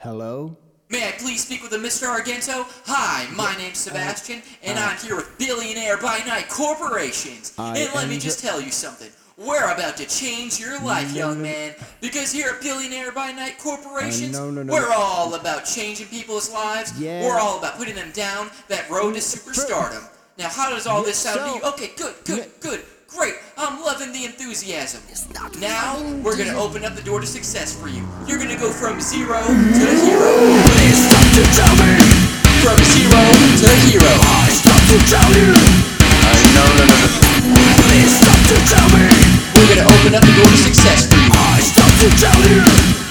Hello? May I please speak with a Mr. Argento? Hi, my name's Sebastian, and I'm here with Billionaire by Night Corporations. And let me just tell you something. We're about to change your life, young man. Because here at Billionaire by Night Corporations, we're all about changing people's lives. Yeah. We're all about putting them down that road to superstardom. Now, how does all this sound to you? Okay, good. Great, I'm loving the enthusiasm. Now, we're gonna open up the door to success for you. You're gonna go from zero to hero. Please stop to tell me. From zero to hero. I stop to tell you. No. Please stop to tell me. We're gonna open up the door to success for you. I stop to tell you.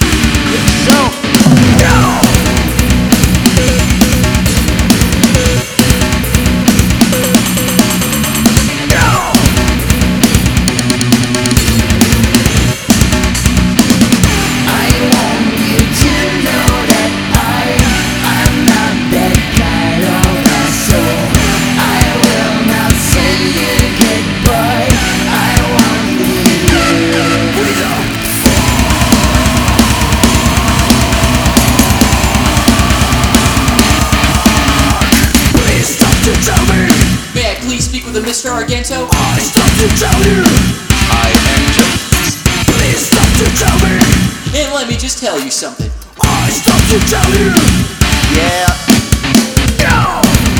No. With a Mr. Argento? I stop to tell you. I am just. Please stop to tell me. And let me just tell you something. I stop to tell you. Yeah. No.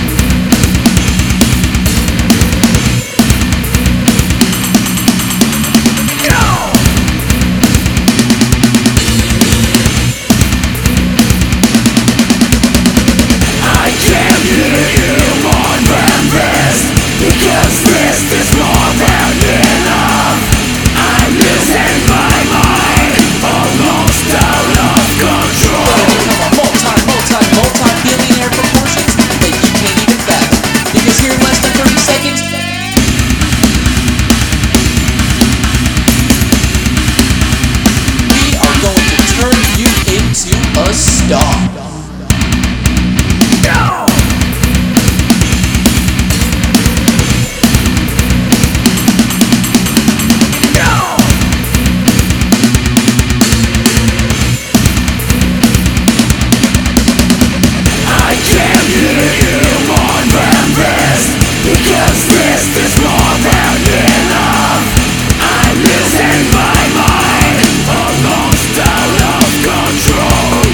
Because this is more than enough. I'm losing my mind, almost out of control. Gonna become a multi-billionaire proportions that you can't even fathom. Because here in less than 30 seconds, we are going to turn you into a star. No! Because this is more than enough. I'm losing my mind, almost out of control.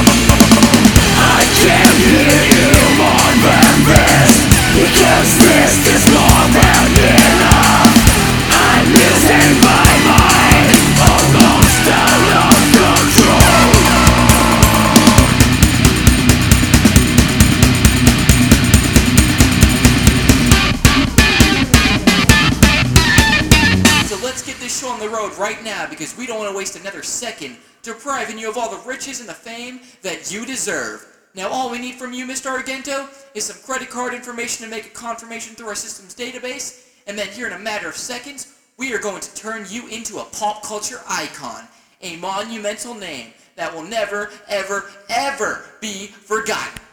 I can't hear you more than this. Because this is more than enough. I'm losing my mind, almost out of control. Let's get this show on the road right now because we don't want to waste another second depriving you of all the riches and the fame that you deserve. Now all we need from you, Mr. Argento, is some credit card information to make a confirmation through our system's database, and then here in a matter of seconds, we are going to turn you into a pop culture icon, a monumental name that will never, ever, ever be forgotten.